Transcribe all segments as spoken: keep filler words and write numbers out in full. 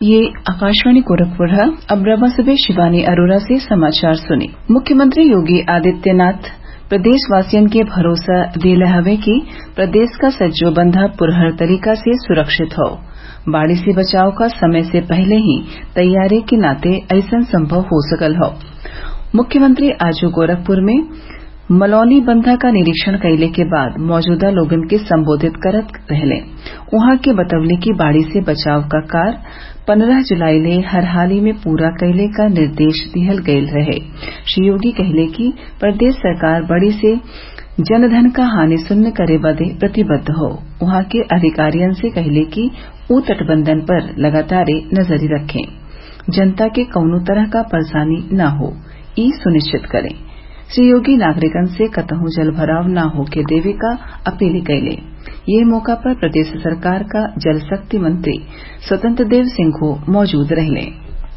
ये आकाशवाणी गोरखपुर है। अब रवा सुबह शिवानी अरोरा से समाचार सुनी। मुख्यमंत्री योगी आदित्यनाथ प्रदेशवासियन के भरोसा दिले हवे कि प्रदेश का सज्जो बंधा पुरहर तरीका से सुरक्षित हो। बाढ़ी से बचाव का समय से पहले ही तैयारी के नाते ऐसा संभव हो सकल हो। मुख्यमंत्री आज गोरखपुर में मलौनी बंधा का निरीक्षण कइले के बाद मौजूदा लोगन के संबोधित करत रहले। उहाँ के बतवले कि बाढ़ी से बचाव का कार्य पंद्रह जुलाई ले हर हाली में पूरा कइले का निर्देश दिहल गयल रहे। श्री योगी कहले कि प्रदेश सरकार बाढ़ी से जनधन का हानि शून्य करे बदे प्रतिबद्ध हो। उहाँ के अधिकारियन से कहले कि ऊ तटबंधन पर लगातार नजरी रखें, जनता के कौनो तरह का परेशानी न हो, ई सुनिश्चित करें। श्री योगी नागरिकन से कतहू जल भराव न होके देवे का अपील कइले। यह मौका पर प्रदेश सरकार का जल शक्ति मंत्री स्वतंत्र देव सिंह मौजूद रहले।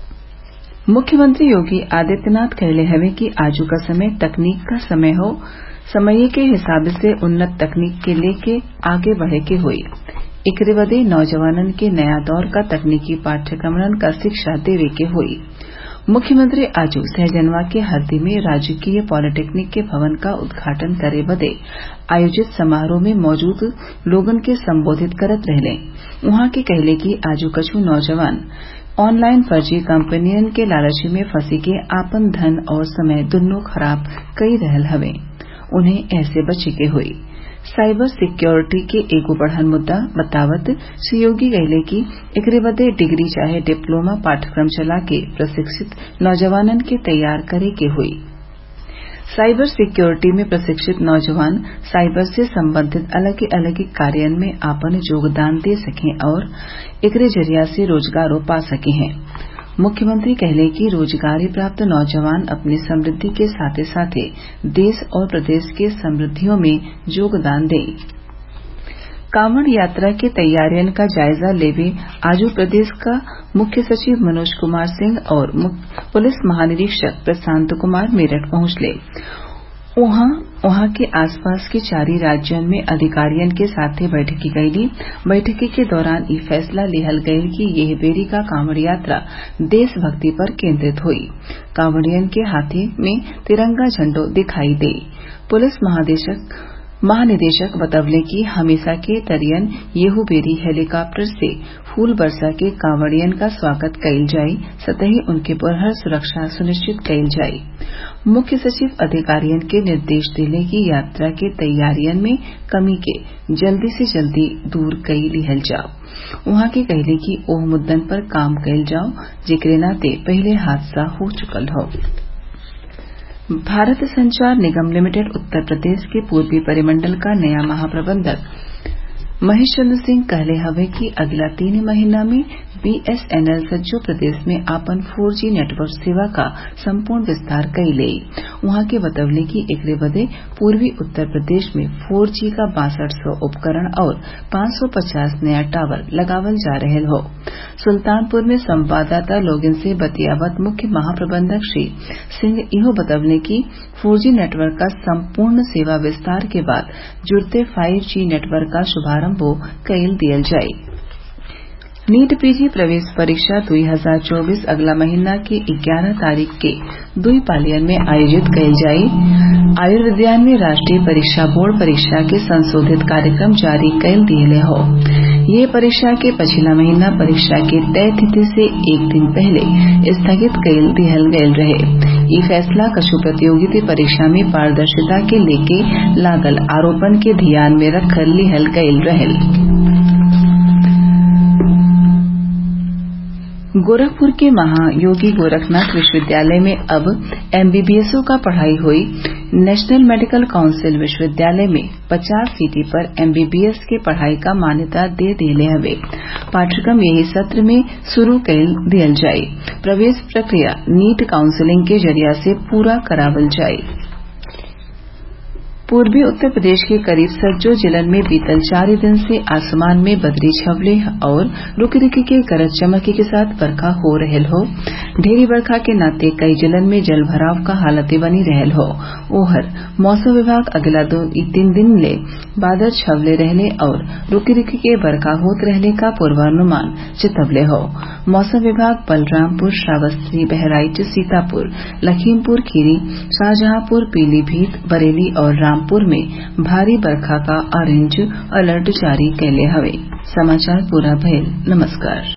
मुख्यमंत्री योगी आदित्यनाथ कहले हवे कि आजू का समय तकनीक का समय हो, समय के हिसाब से उन्नत तकनीक के लेके आगे बढ़े के होई। एकरे बदे नौजवानन के नया दौर का तकनीकी पाठ्यक्रमन का शिक्षा देवे के होई। मुख्यमंत्री आजू सहजनवा के हरदी में राजकीय पॉलिटेक्निक के भवन का उद्घाटन करे बदे आयोजित समारोह में मौजूद लोगन के संबोधित करत रहले। उहाँ के कहले कि आजू कछु नौजवान ऑनलाइन फर्जी कंपनियन के लालच में फंसी के आपन धन और समय दुन्नो खराब कई रहल हवे। उन्हें ऐसे बचे के होई। साइबर सिक्योरिटी के एगो बढ़न मुद्दा बतावत श्री योगी कहले कि एकरे बदे डिग्री चाहे डिप्लोमा पाठ्यक्रम चला के प्रशिक्षित नौजवानन के तैयार करे के हुई। साइबर सिक्योरिटी में प्रशिक्षित नौजवान साइबर से संबंधित अलग अलग कार्यों में आपन योगदान दे सकें और एकरे जरिया से रोजगारों पा सके हैं। मुख्यमंत्री कहले कि रोजगारी प्राप्त नौजवान अपनी समृद्धि के साथे साथे देश और प्रदेश के समृद्धियों में योगदान दें। कांवड़ यात्रा की तैयारियन का जायजा लेवे आजू प्रदेश का मुख्य सचिव मनोज कुमार सिंह और पुलिस महानिरीक्षक प्रशांत कुमार मेरठ पहुंचले। वहां वहां के आसपास के चारी राज्यों में अधिकारियन के साथ बैठकी गयी। बैठकी के दौरान ये फैसला लिहल गयल कि यह बेरी का कांवड़ यात्रा देशभक्ति पर केंद्रित हुई। कांवड़ियन के हाथे में तिरंगा झंडो दिखाई दे। पुलिस महानिदेशक महानिदेशक बतवले कि हमेशा के तरियन येहू बेरी हेलीकॉप्टर से फूल बरसा के कांवड़ियन का स्वागत कइल जाई, सतही उनके पुरहर सुरक्षा सुनिश्चित कइल जाई। मुख्य सचिव अधिकारियन के निर्देश दिले कि यात्रा के तैयारियन में कमी के जल्दी से जल्दी दूर कई लिहल जाओ। वहां के कहले कि ओह मुद्दन पर काम कइल जाओ जेकरे नाते पहले हादसा हो चुकल हो। भारत संचार निगम लिमिटेड उत्तर प्रदेश के पूर्वी परिमंडल का नया महाप्रबंधक महेश चंद्र सिंह कहले हवे कि अगला तीन महीना में बीएसएनएल सज्जो प्रदेश में आपन फोर जी नेटवर्क सेवा का संपूर्ण विस्तार कइले। वहां के बतवले कि एकरे बदे पूर्वी उत्तर प्रदेश में फोर जी का बासठ सौ उपकरण और पांच सौ पचास नया टावर लगावल जा रहल हो। सुल्तानपुर में संवाददाता लोगन से बतियावत मुख्य महाप्रबंधक श्री सिंह इहो बतवले कि फोर जी नेटवर्क का संपूर्ण सेवा विस्तार के बाद जुड़ते फाइव जी नेटवर्क का शुभारंभ कइल दियल जाये। नीट पीजी प्रवेश परीक्षा दो हज़ार चौबीस अगला महीना की ग्यारह तारीख के दुई पालियन में आयोजित कइल जाई। आयुर्विज्ञान में राष्ट्रीय परीक्षा बोर्ड परीक्षा के संशोधित कार्यक्रम जारी कइल दिले हो। ये परीक्षा के पछिला महीना परीक्षा के तय तिथि से एक दिन पहले स्थगित कइल दिहल गयल रहे। ये फैसला कछु प्रतियोगिता परीक्षा में पारदर्शिता के लेके लागल आरोपन के ध्यान में रखल लिहल गयल रहल। गोरखपुर के महायोगी गोरखनाथ विश्वविद्यालय में अब एमबीबीएसओ का पढ़ाई हुई। नेशनल मेडिकल काउंसिल विश्वविद्यालय में पचास सीटी पर एमबीबीएस के पढ़ाई का मान्यता दे दिले हवे। पाठ्यक्रम यही सत्र में शुरू कइल दियल जाये। प्रवेश प्रक्रिया नीट काउंसिलिंग के जरिया से पूरा करावल जाये। पूर्वी उत्तर प्रदेश के करीब सज्जो जिलन में बीतल चार दिन से आसमान में बदरी छवले और रुक रुकी के गरज चमकी के साथ बरखा हो रहल हो। ढेरी बरखा के नाते कई जिलन में जल भराव का हालते बनी रहल हो। ओहर मौसम विभाग अगला दो तीन दिन ले बादल छवले रहले और रुकी रुकी के बरखा होत रहले का पूर्वानुमान चितवले हो। मौसम विभाग बलरामपुर, श्रावस्ती, बहराइच, सीतापुर, लखीमपुर खीरी, शाहजहांपुर, पीलीभीत, बरेली और रामपुर में भारी बरखा का ऑरेंज अलर्ट जारी कैले हवे। समाचार पूरा भइल। नमस्कार।